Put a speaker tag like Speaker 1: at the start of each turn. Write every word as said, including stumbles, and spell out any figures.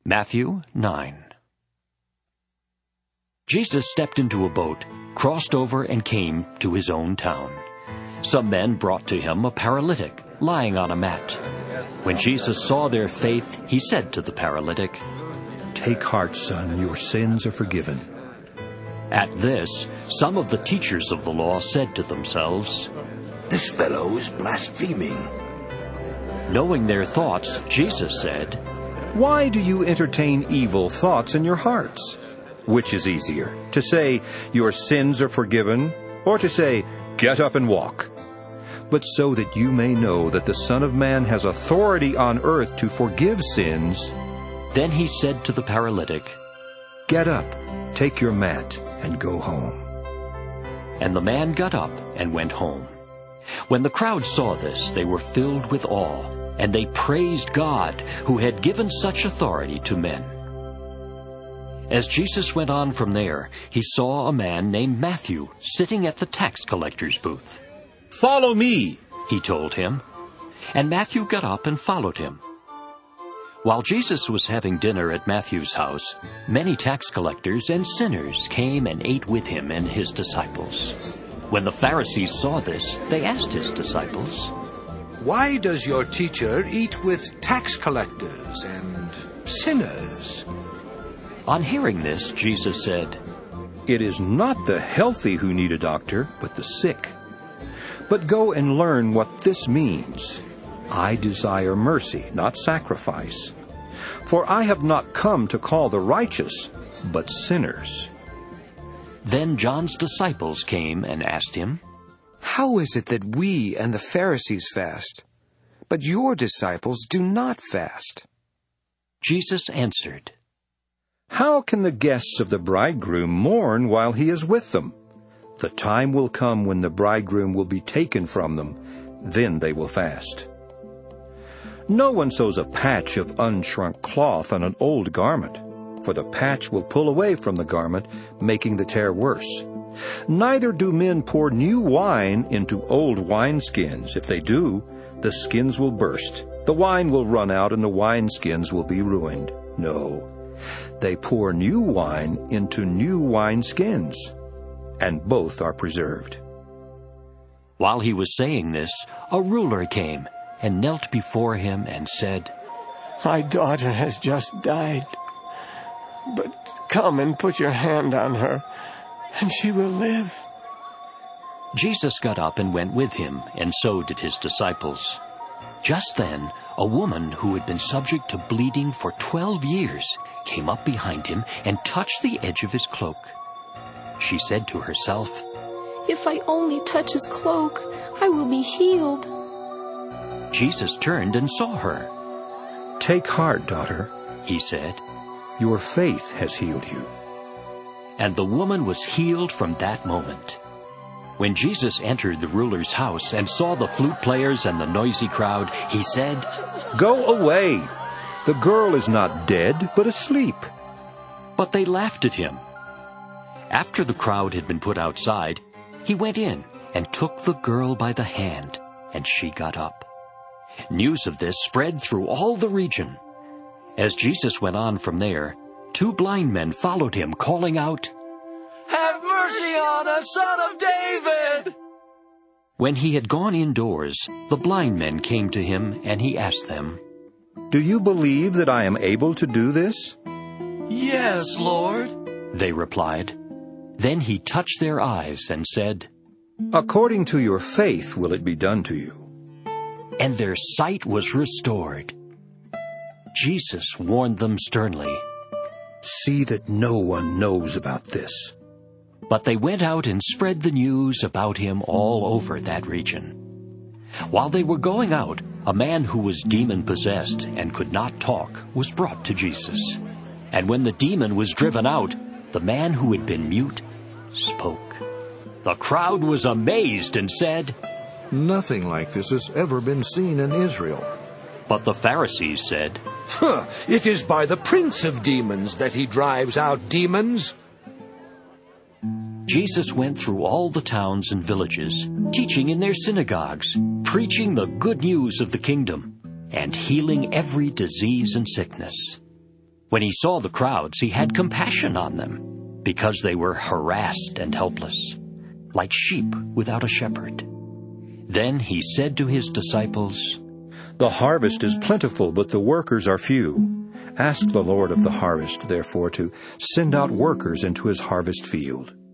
Speaker 1: Matthew nine. Jesus stepped into a boat, crossed over, and came to his own town. Some men brought to him a paralytic, lying on a mat. When Jesus saw their faith, he said to the paralytic,
Speaker 2: "Take heart, son, your sins are forgiven."
Speaker 1: At this, some of the teachers of the law said to themselves,
Speaker 3: "This fellow is blaspheming."
Speaker 1: Knowing their thoughts, Jesus said,
Speaker 2: Why do you entertain evil thoughts in your hearts? Which is easier, to say, "Your sins are forgiven," or to say, "Get up and walk"? But so that you may know that the Son of Man has authority on earth to forgive sins.
Speaker 1: Then he said to the paralytic,
Speaker 2: Get up, take your mat, and go home.
Speaker 1: And the man got up and went home. When the crowd saw this, they were filled with awe, and they praised God, who had given such authority to men. As Jesus went on from there, he saw a man named Matthew sitting at the tax collector's booth.
Speaker 2: "Follow me,"
Speaker 1: he told him. And Matthew got up and followed him. While Jesus was having dinner at Matthew's house, many tax collectors and sinners came and ate with him and his disciples. When the Pharisees saw this, they asked his disciples,
Speaker 3: "Why does your teacher eat with tax collectors and sinners?"
Speaker 1: On hearing this, Jesus said,
Speaker 2: "It is not the healthy who need a doctor, but the sick. But go and learn what this means. I desire mercy, not sacrifice. For I have not come to call the righteous, but sinners."
Speaker 1: Then John's disciples came and asked him,
Speaker 4: "How is it that we and the Pharisees fast, but your disciples do not fast?"
Speaker 1: Jesus answered,
Speaker 2: How can the guests of the bridegroom mourn while he is with them? The time will come when the bridegroom will be taken from them. Then they will fast. No one sews a patch of unshrunk cloth on an old garment, for the patch will pull away from the garment, making the tear worse. Neither do men pour new wine into old wineskins. If they do, the skins will burst, the wine will run out, and the wineskins will be ruined. No, they pour new wine into new wineskins, and both are preserved.
Speaker 1: While he was saying this, a ruler came and knelt before him and said,
Speaker 5: "My daughter has just died, but come and put your hand on her, and she will live."
Speaker 1: Jesus got up and went with him, and so did his disciples. Just then, a woman who had been subject to bleeding for twelve years came up behind him and touched the edge of his cloak. She said to herself,
Speaker 6: "If I only touch his cloak, I will be healed."
Speaker 1: Jesus turned and saw her.
Speaker 2: "Take heart, daughter,"
Speaker 1: he said.
Speaker 2: "Your faith has healed you."
Speaker 1: And the woman was healed from that moment. When Jesus entered the ruler's house and saw the flute players and the noisy crowd, he said,
Speaker 2: "Go away! The girl is not dead, but asleep."
Speaker 1: But they laughed at him. After the crowd had been put outside, he went in and took the girl by the hand, and she got up. News of this spread through all the region. As Jesus went on from there, two blind men followed him, calling out,
Speaker 7: "Have mercy on us, Son of David!"
Speaker 1: When he had gone indoors, the blind men came to him, and he asked them,
Speaker 2: "Do you believe that I am able to do this?"
Speaker 7: "Yes, Lord,"
Speaker 1: they replied. Then he touched their eyes and said,
Speaker 2: "According to your faith will it be done to you."
Speaker 1: And their sight was restored. Jesus warned them sternly,
Speaker 2: "See that no one knows about this."
Speaker 1: But they went out and spread the news about him all over that region. While they were going out, a man who was demon-possessed and could not talk was brought to Jesus. And when the demon was driven out, the man who had been mute spoke. The crowd was amazed and said,
Speaker 8: "Nothing like this has ever been seen in Israel."
Speaker 1: But the Pharisees said,
Speaker 3: Huh, it is by the prince of demons that he drives out demons.
Speaker 1: Jesus went through all the towns and villages, teaching in their synagogues, preaching the good news of the kingdom, and healing every disease and sickness. When he saw the crowds, he had compassion on them, because they were harassed and helpless, like sheep without a shepherd. Then he said to his disciples,
Speaker 2: "The harvest is plentiful, but the workers are few. Ask the Lord of the harvest, therefore, to send out workers into his harvest field."